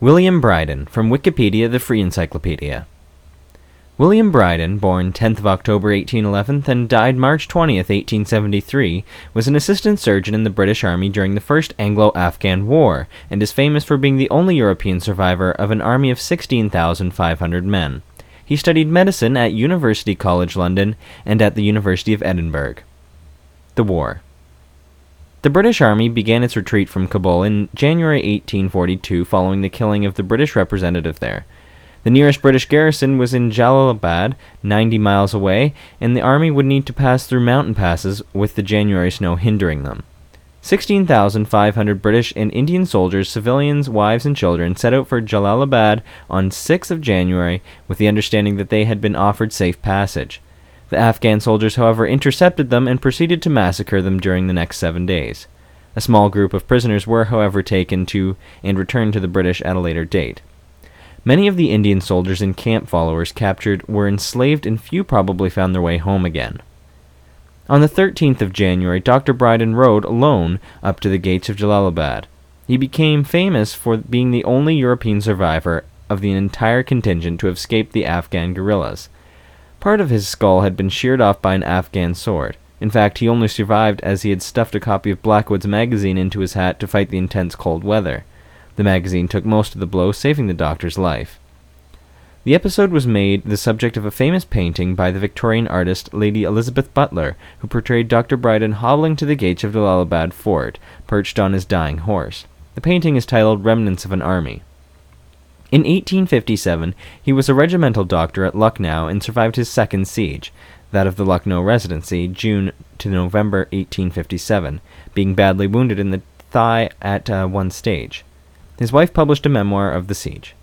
William Bryden, from Wikipedia, the Free Encyclopedia. William Bryden, born 10th of October 1811 and died March 20th, 1873, was an assistant surgeon in the British Army during the First Anglo-Afghan War, and is famous for being the only European survivor of an army of 16,500 men. He studied medicine at University College London and at the University of Edinburgh. The War. The British Army began its retreat from Kabul in January 1842 following the killing of the British representative there. The nearest British garrison was in Jalalabad, 90 miles away, and the army would need to pass through mountain passes with the January snow hindering them. 16,500 British and Indian soldiers, civilians, wives, and children set out for Jalalabad on 6th of January with the understanding that they had been offered safe passage. The Afghan soldiers, however, intercepted them and proceeded to massacre them during the next 7 days. A small group of prisoners were, however, taken to and returned to the British at a later date. Many of the Indian soldiers and camp followers captured were enslaved, and few probably found their way home again. On the 13th of January, Dr. Bryden rode alone up to the gates of Jalalabad. He became famous for being the only European survivor of the entire contingent to have escaped the Afghan guerrillas. Part of his skull had been sheared off by an Afghan sword. In fact, he only survived as he had stuffed a copy of Blackwood's magazine into his hat to fight the intense cold weather. The magazine took most of the blow, saving the doctor's life. The episode was made the subject of a famous painting by the Victorian artist Lady Elizabeth Butler, who portrayed Dr. Bryden hobbling to the gates of Jalalabad Fort, perched on his dying horse. The painting is titled Remnants of an Army. In 1857, he was a regimental doctor at Lucknow and survived his second siege, that of the Lucknow Residency, June to November 1857, being badly wounded in the thigh at one stage. His wife published a memoir of the siege.